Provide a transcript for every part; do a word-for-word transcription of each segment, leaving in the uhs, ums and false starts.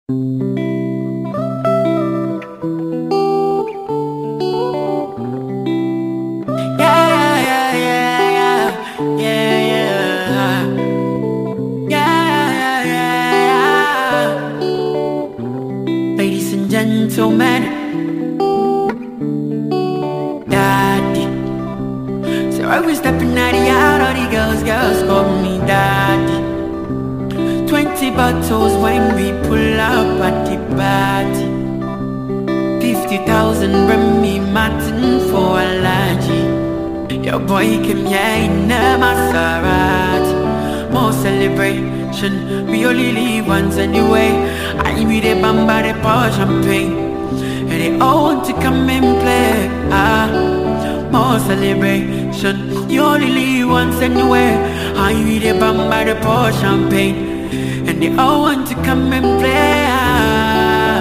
Ladies and gentlemen, daddy. So I was stepping out the yard, all the girls, girls call me daddy. Twenty bottles when we pull up at the party. Fifty thousand Remy Martin for a laji. Your boy came here in a Maserati. More celebration, we only live once anyway. I be the bamba, they pour champagne, and they all want to come and play. Ah, more celebration, you only live once anyway. I be the bamba, they pour champagne, and they all want to come and play. Ah,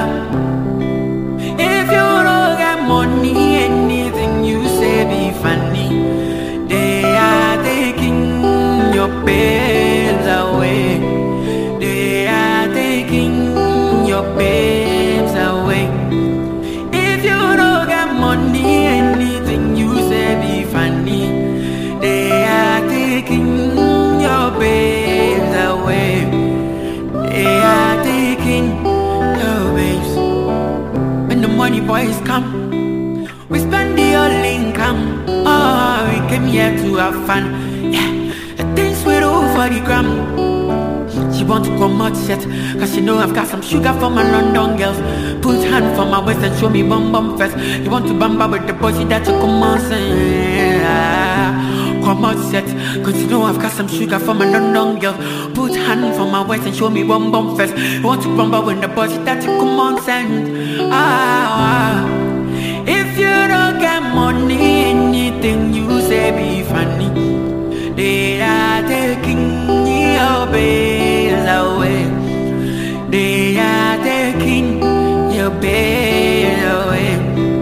if you don't got money, anything you say be funny. They are taking your pains away. They are taking your babes away. If you don't got money, anything you say be funny. They are taking your babes away. They are taking your babes. When the money boys come, we spend the whole income. Oh, we came here to have fun. Yeah, the things we do for the gram. She want to come out set, cause she know I've got some sugar for my London girls. Put hand for my waist and show me bum bum first. You want to bamba with the pussy that you come on say. Come out set, cause you know I've got some sugar for my London girls. Put hand for my waist and show me bum bum first. You want to bamba with the pussy that you come on send. Ah, ah. If you don't get money, anything you say be funny. They are taking your babes away. They are taking your babes away.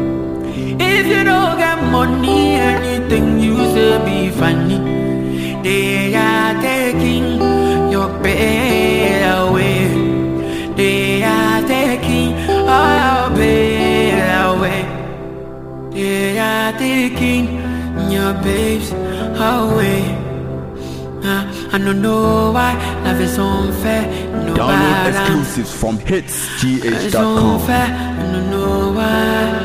If you don't got money, anything you say be funny. They are taking your babes away. They are taking all your babes away. They are taking your babes away. Uh, I don't know why love is unfair. No Download exclusives from hits G H dot com. I don't know why.